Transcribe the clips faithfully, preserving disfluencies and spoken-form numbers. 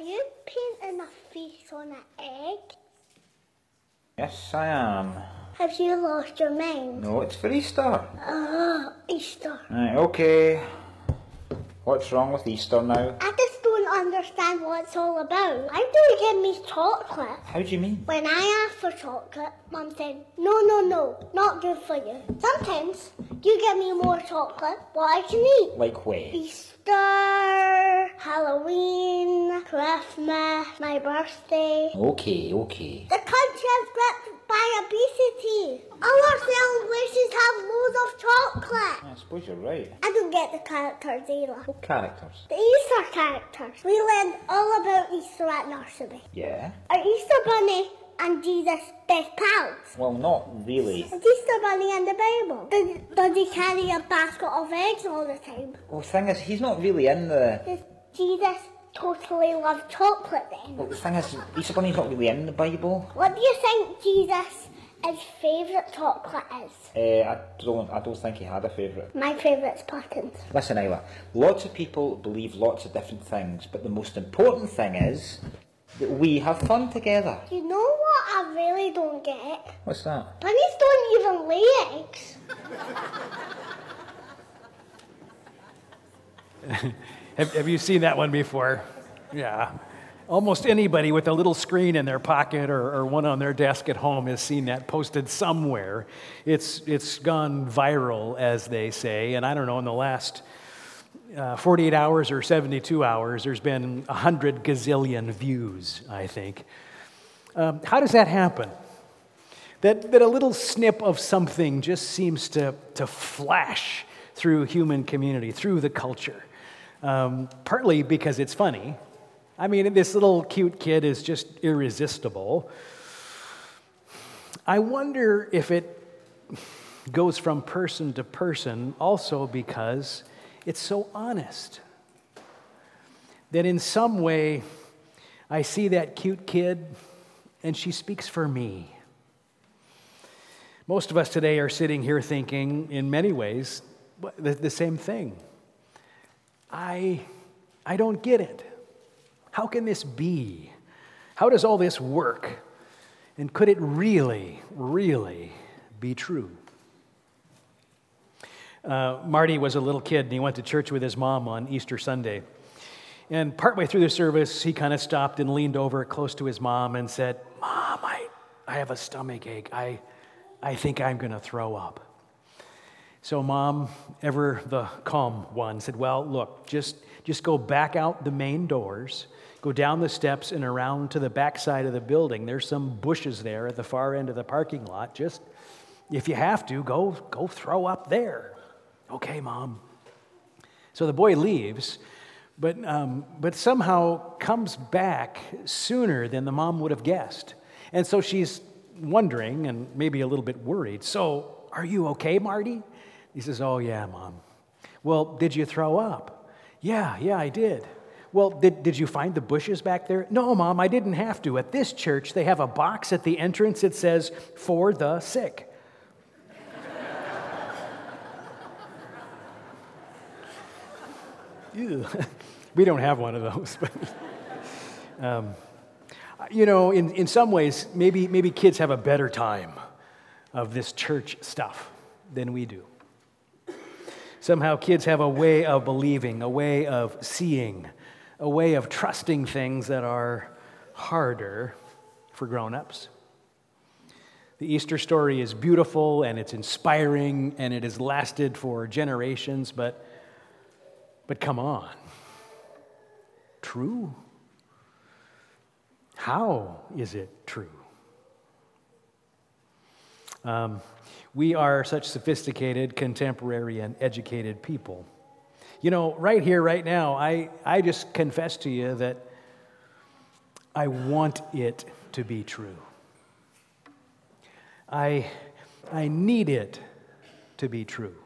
you painting a face on an egg? Yes, I am. Have you lost your mind? No, it's for Easter. Oh, Easter. Right, okay. What's wrong with Easter now? I just don't understand what it's all about. Why do you give me chocolate? How do you mean? When I asked for chocolate, Mum said, no, no, no, not good for you. Sometimes you give me more chocolate, what I can eat. Like when? Easter, Halloween, Christmas, my birthday. Okay, okay. The country is gripped by obesity. Our celebrations have loads of chocolate. I suppose you're right. I don't get the characters either. What characters? The Easter characters. We learned all about Easter at nursery. Yeah? Are Easter Bunny and Jesus best pals? Well, not really. Is Easter Bunny in the Bible? Does, does he carry a basket of eggs all the time? Well, the thing is, he's not really in the... Does Jesus totally love chocolate then? Well, the thing is, Easter Bunny's not really in the Bible. What do you think Jesus' his favourite chocolate is? Uh, I don't I don't think he had a favourite. My favourite's pumpkins. Listen, Isla, lots of people believe lots of different things, but the most important thing is that we have fun together. You know what I really don't get? What's that? Bunnies don't even lay eggs. have, have you seen that one before? Yeah. Almost anybody with a little screen in their pocket or, or one on their desk at home has seen that posted somewhere. It's it's gone viral, as they say, and I don't know, in the last uh, forty-eight hours or seventy-two hours, there's been one hundred gazillion views, I think. Um, how does that happen? That, that a little snip of something just seems to, to flash through human community, through the culture. Um, partly because it's funny. I mean, this little cute kid is just irresistible. I wonder if it goes from person to person also because it's so honest. That in some way, I see that cute kid and she speaks for me. Most of us today are sitting here thinking, in many ways, the, the same thing. I, I don't get it. How can this be? How does all this work? And could it really, really be true? Uh, Marty was a little kid and he went to church with his mom on Easter Sunday. And partway through the service, he kind of stopped and leaned over close to his mom and said, "Mom, I, I have a stomach ache. I, I think I'm going to throw up." So Mom, ever the calm one, said, "Well, look, just, just go back out the main doors, go down the steps and around to the back side of the building. There's some bushes there at the far end of the parking lot. Just, if you have to, go, go throw up there." "Okay, Mom." So the boy leaves, but, um, but somehow comes back sooner than the mom would have guessed. And so she's wondering and maybe a little bit worried. "So, are you okay, Marty?" He says, "Oh, yeah, Mom." "Well, did you throw up?" "Yeah, yeah, I did." "Well, did, did you find the bushes back there?" "No, Mom, I didn't have to. At this church, they have a box at the entrance that says, 'For the sick.'" Ew. We don't have one of those. But, um, you know, in, in some ways, maybe, maybe kids have a better time of this church stuff than we do. Somehow kids have a way of believing, a way of seeing, a way of trusting things that are harder for grown-ups. The Easter story is beautiful and it's inspiring and it has lasted for generations, but, but come on. True? How is it true? Um, we are such sophisticated, contemporary, and educated people. You know, right here, right now, I, I just confess to you that I want it to be true. I, I need it to be true.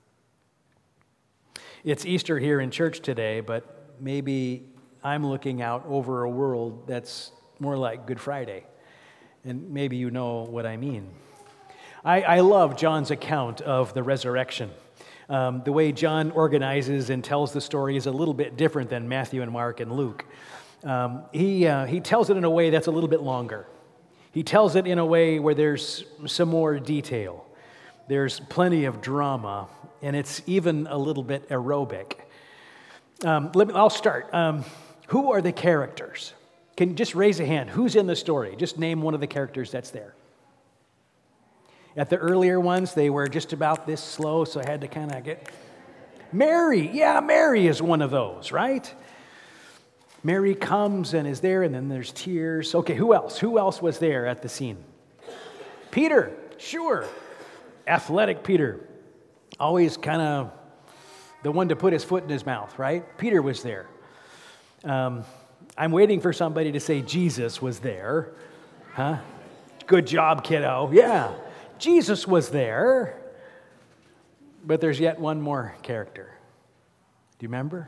It's Easter here in church today, but maybe I'm looking out over a world that's more like Good Friday. And maybe you know what I mean. I, I love John's account of the resurrection. Um, the way John organizes and tells the story is a little bit different than Matthew and Mark and Luke. Um, he, uh, he tells it in a way that's a little bit longer. He tells it in a way where there's some more detail. There's plenty of drama, and it's even a little bit aerobic. Um, let me, I'll start. Um, who are the characters? Can you just raise a hand? Who's in the story? Just name one of the characters that's there. At the earlier ones, they were just about this slow, so I had to kind of get... Mary, yeah, Mary is one of those, right? Mary comes and is there, and then there's tears. Okay, who else? Who else was there at the scene? Peter, sure. Athletic Peter. Always kind of the one to put his foot in his mouth, right? Peter was there. Um, I'm waiting for somebody to say Jesus was there. Huh? Good job, kiddo. Yeah, Jesus was there. But there's yet one more character. Do you remember?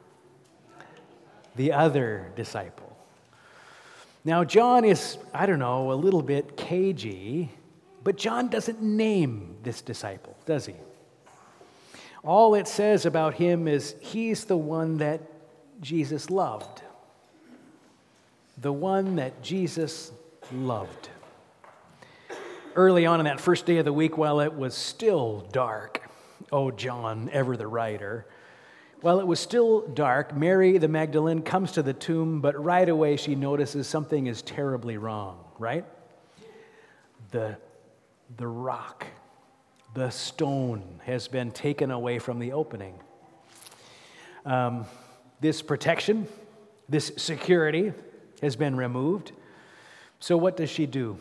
The other disciple. Now, John is, I don't know, a little bit cagey, but John doesn't name this disciple, does he? All it says about him is he's the one that Jesus loved. The one that Jesus loved. Early on in that first day of the week, while it was still dark, oh, John, ever the writer, while it was still dark, Mary the Magdalene comes to the tomb, but right away she notices something is terribly wrong, right? The, the rock, the stone has been taken away from the opening. Um, this protection, this security has been removed. So what does she do?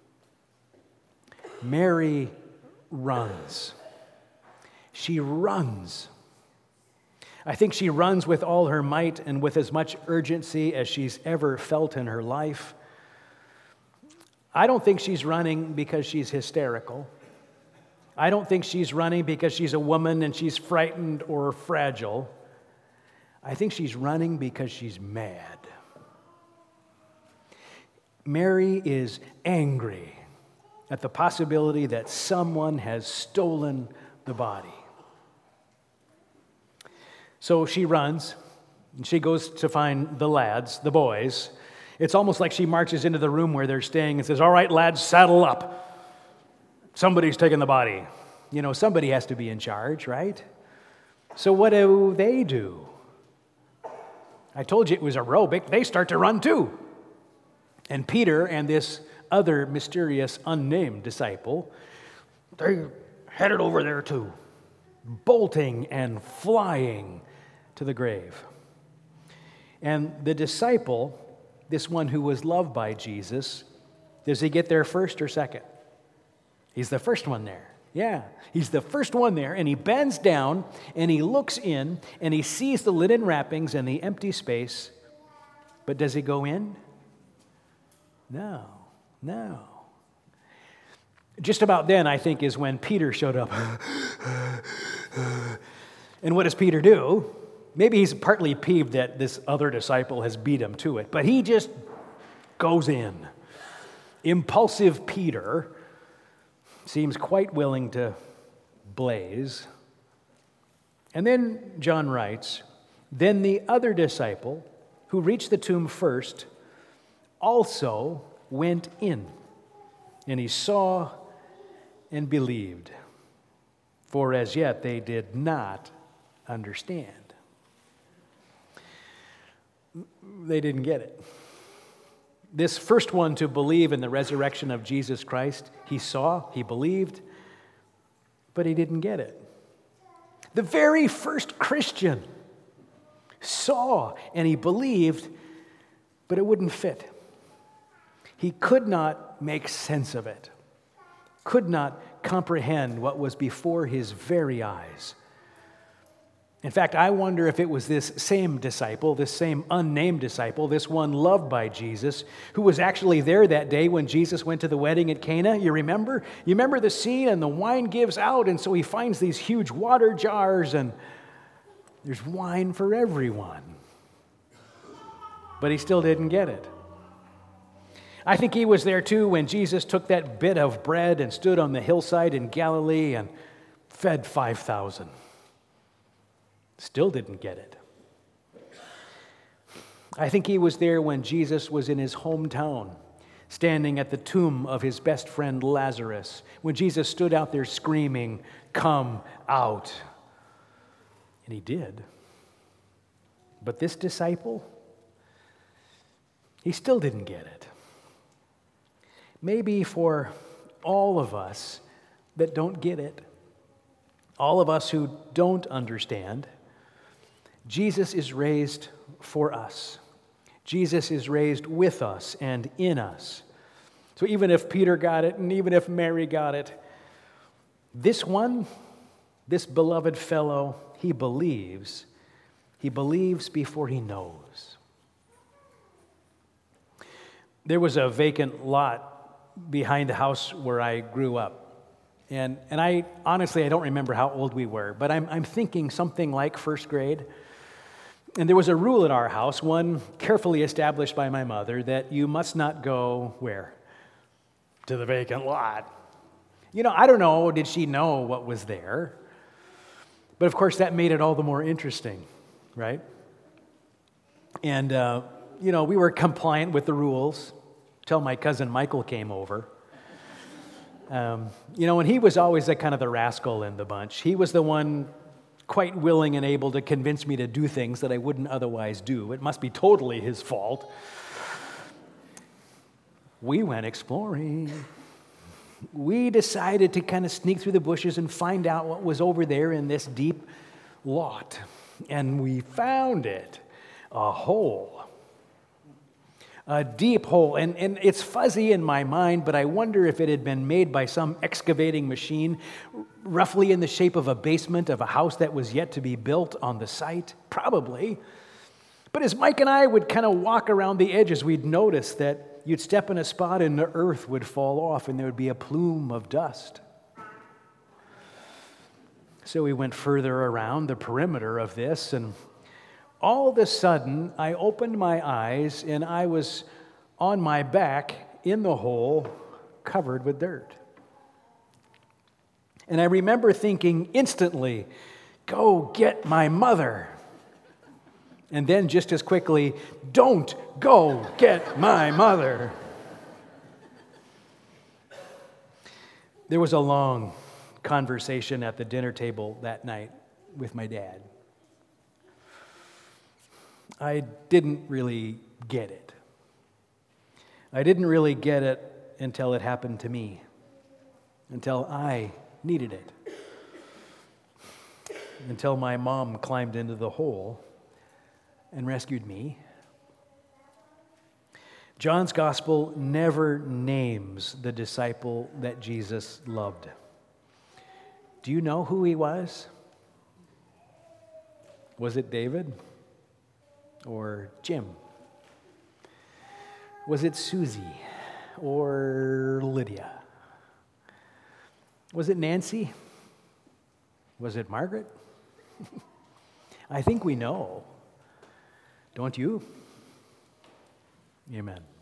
Mary runs. She runs. I think she runs with all her might and with as much urgency as she's ever felt in her life. I don't think she's running because she's hysterical. I don't think she's running because she's a woman and she's frightened or fragile. I think she's running because she's mad. Mary is angry at the possibility that someone has stolen the body. So she runs, and she goes to find the lads, the boys. It's almost like she marches into the room where they're staying and says, "All right, lads, saddle up. Somebody's taking the body." You know, somebody has to be in charge, right? So what do they do? I told you it was aerobic. They start to run too. And Peter and this other mysterious, unnamed disciple, they headed over there too, bolting and flying to the grave. And the disciple, this one who was loved by Jesus, does he get there first or second? He's the first one there. Yeah, he's the first one there, and he bends down, and he looks in, and he sees the linen wrappings and the empty space, but does he go in? No, no. Just about then, I think, is when Peter showed up. And what does Peter do? Maybe he's partly peeved that this other disciple has beat him to it, but he just goes in. Impulsive Peter seems quite willing to blaze. And then John writes, "Then the other disciple, who reached the tomb first, also went in, and he saw and believed, for as yet they did not understand." They didn't get it. This first one to believe in the resurrection of Jesus Christ, he saw, he believed, but he didn't get it. The very first Christian saw and he believed, but it wouldn't fit. He could not make sense of it, could not comprehend what was before his very eyes. In fact, I wonder if it was this same disciple, this same unnamed disciple, this one loved by Jesus, who was actually there that day when Jesus went to the wedding at Cana. You remember? You remember the scene, and the wine gives out, and so he finds these huge water jars, and there's wine for everyone. But he still didn't get it. I think he was there too when Jesus took that bit of bread and stood on the hillside in Galilee and fed five thousand. Still didn't get it. I think he was there when Jesus was in his hometown, standing at the tomb of his best friend Lazarus, when Jesus stood out there screaming, "Come out." And he did. But this disciple, he still didn't get it. Maybe for all of us that don't get it, all of us who don't understand, Jesus is raised for us. Jesus is raised with us and in us. So even if Peter got it, and even if Mary got it, this one, this beloved fellow, he believes. He believes before he knows. There was a vacant lot behind the house where I grew up. And and I honestly, I don't remember how old we were, but I'm I'm thinking something like first grade. And there was a rule at our house, one carefully established by my mother, that you must not go where? To the vacant lot. You know, I don't know, did she know what was there? But of course, that made it all the more interesting, right? And, uh, you know, we were compliant with the rules till my cousin Michael came over. Um, you know, and he was always the kind of the rascal in the bunch. He was the one quite willing and able to convince me to do things that I wouldn't otherwise do. It must be totally his fault. We went exploring. We decided to kind of sneak through the bushes and find out what was over there in this deep lot. And we found it, a hole. A deep hole, and, and it's fuzzy in my mind, but I wonder if it had been made by some excavating machine, roughly in the shape of a basement of a house that was yet to be built on the site. Probably. But as Mike and I would kind of walk around the edges, we'd notice that you'd step in a spot and the earth would fall off and there would be a plume of dust. So we went further around the perimeter of this, and all of a sudden, I opened my eyes and I was on my back in the hole, covered with dirt. And I remember thinking instantly, "Go get my mother." And then just as quickly, "Don't go get my mother." There was a long conversation at the dinner table that night with my dad. I didn't really get it. I didn't really get it until it happened to me, until I needed it, until my mom climbed into the hole and rescued me. John's gospel never names the disciple that Jesus loved. Do you know who he was? Was it David? Or Jim? Was it Susie or Lydia? Was it Nancy? Was it Margaret? I think we know. Don't you? Amen.